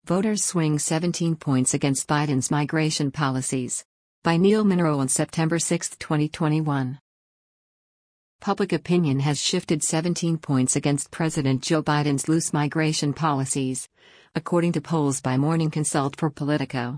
Voters swing 17 points against Biden's migration policies. By Neil Monroe on September 6, 2021. Public opinion has shifted 17 points against President Joe Biden's loose migration policies, according to polls by Morning Consult for Politico.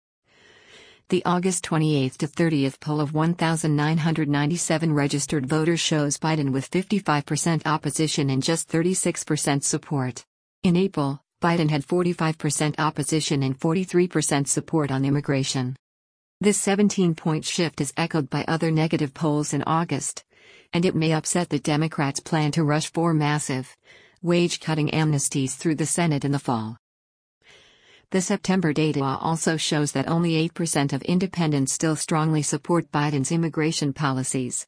The August 28 to 30th poll of 1,997 registered voters shows Biden with 55% opposition and just 36% support. In April, Biden had 45% opposition and 43% support on immigration. This 17-point shift is echoed by other negative polls in August, and it may upset the Democrats' plan to rush for massive, wage-cutting amnesties through the Senate in the fall. The September data also shows that only 8% of independents still strongly support Biden's immigration policies.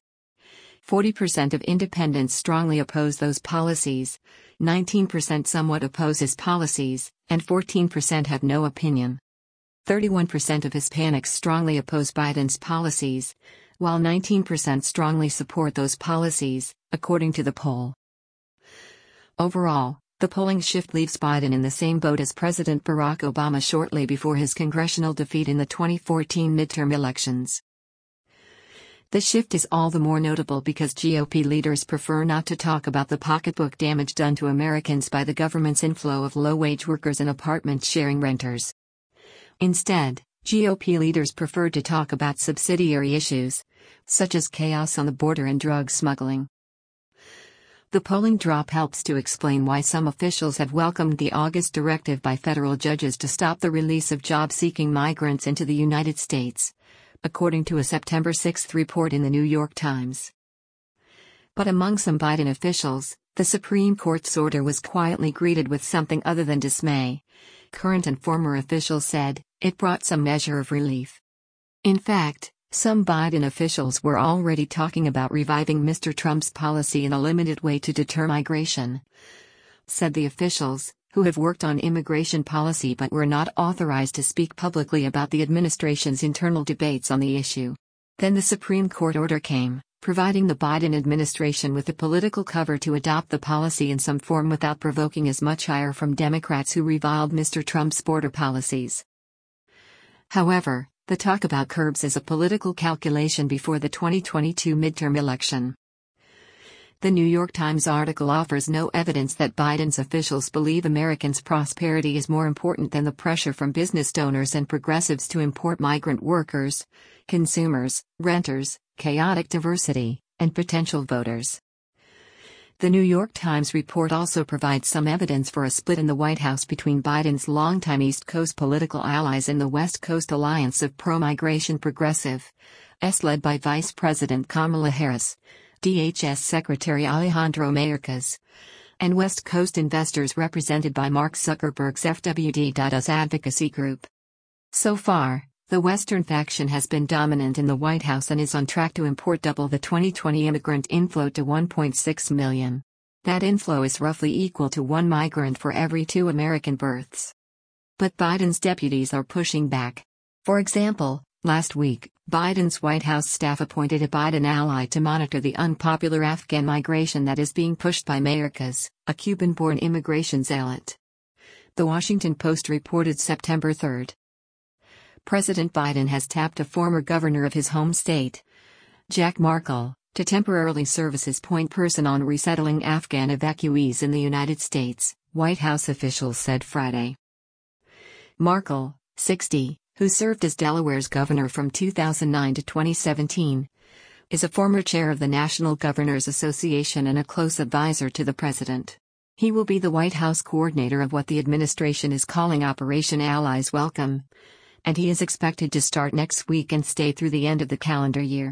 40% of independents strongly oppose those policies, 19% somewhat oppose his policies, and 14% have no opinion. 31% of Hispanics strongly oppose Biden's policies, while 19% strongly support those policies, according to the poll. Overall, the polling shift leaves Biden in the same boat as President Barack Obama shortly before his congressional defeat in the 2014 midterm elections. The shift is all the more notable because GOP leaders prefer not to talk about the pocketbook damage done to Americans by the government's inflow of low-wage workers and apartment-sharing renters. Instead, GOP leaders prefer to talk about subsidiary issues, such as chaos on the border and drug smuggling. The polling drop helps to explain why some officials have welcomed the August directive by federal judges to stop the release of job-seeking migrants into the United States, according to a September 6 report in the New York Times. But among some Biden officials, the Supreme Court's order was quietly greeted with something other than dismay. Current and former officials said it brought some measure of relief. In fact, some Biden officials were already talking about reviving Mr. Trump's policy in a limited way to deter migration, said the officials, who have worked on immigration policy but were not authorized to speak publicly about the administration's internal debates on the issue. Then the Supreme Court order came, providing the Biden administration with the political cover to adopt the policy in some form without provoking as much ire from Democrats who reviled Mr. Trump's border policies. However, the talk about curbs is a political calculation before the 2022 midterm election. The New York Times article offers no evidence that Biden's officials believe Americans' prosperity is more important than the pressure from business donors and progressives to import migrant workers, consumers, renters, chaotic diversity, and potential voters. The New York Times report also provides some evidence for a split in the White House between Biden's longtime East Coast political allies and the West Coast alliance of pro-migration progressives, led by Vice President Kamala Harris, DHS Secretary Alejandro Mayorkas, and West Coast investors represented by Mark Zuckerberg's FWD.US advocacy group. So far, the Western faction has been dominant in the White House and is on track to import double the 2020 immigrant inflow to 1.6 million. That inflow is roughly equal to one migrant for every 2 American births. But Biden's deputies are pushing back. For example, last week, Biden's White House staff appointed a Biden ally to monitor the unpopular Afghan migration that is being pushed by Mayorkas, a Cuban-born immigration zealot. The Washington Post reported September 3. President Biden has tapped a former governor of his home state, Jack Markle, to temporarily serve as his point person on resettling Afghan evacuees in the United States, White House officials said Friday. Markle, 60, who served as Delaware's governor from 2009 to 2017, is a former chair of the National Governors Association and a close advisor to the president. He will be the White House coordinator of what the administration is calling Operation Allies Welcome, and he is expected to start next week and stay through the end of the calendar year.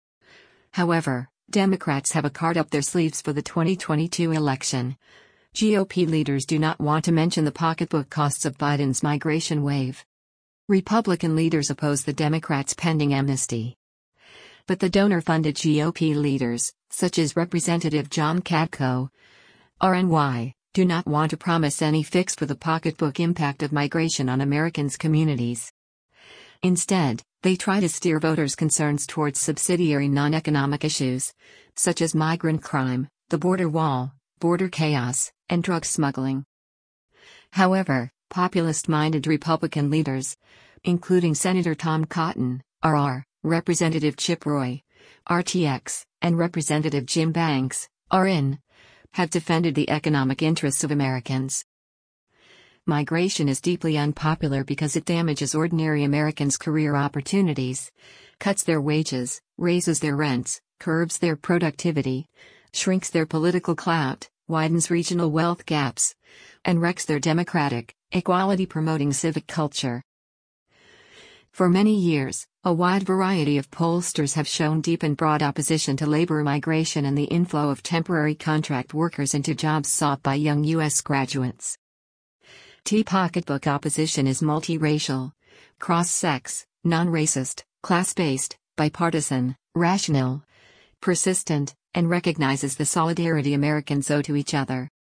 However, Democrats have a card up their sleeves for the 2022 election. GOP leaders do not want to mention the pocketbook costs of Biden's migration wave. Republican leaders oppose the Democrats' pending amnesty. But the donor-funded GOP leaders, such as Representative John Katko, RNY, do not want to promise any fix for the pocketbook impact of migration on Americans' communities. Instead, they try to steer voters' concerns towards subsidiary non-economic issues, such as migrant crime, the border wall, border chaos, and drug smuggling. However, populist-minded Republican leaders, including Senator Tom Cotton, RR, Representative Chip Roy, RTX, and Representative Jim Banks, RN, have defended the economic interests of Americans. Migration is deeply unpopular because it damages ordinary Americans' career opportunities, cuts their wages, raises their rents, curbs their productivity, shrinks their political clout, widens regional wealth gaps, and wrecks their democratic, equality-promoting civic culture. For many years, a wide variety of pollsters have shown deep and broad opposition to labor migration and the inflow of temporary contract workers into jobs sought by young U.S. graduates. T-pocketbook opposition is multiracial, cross-sex, non-racist, class-based, bipartisan, rational, persistent, and recognizes the solidarity Americans owe to each other.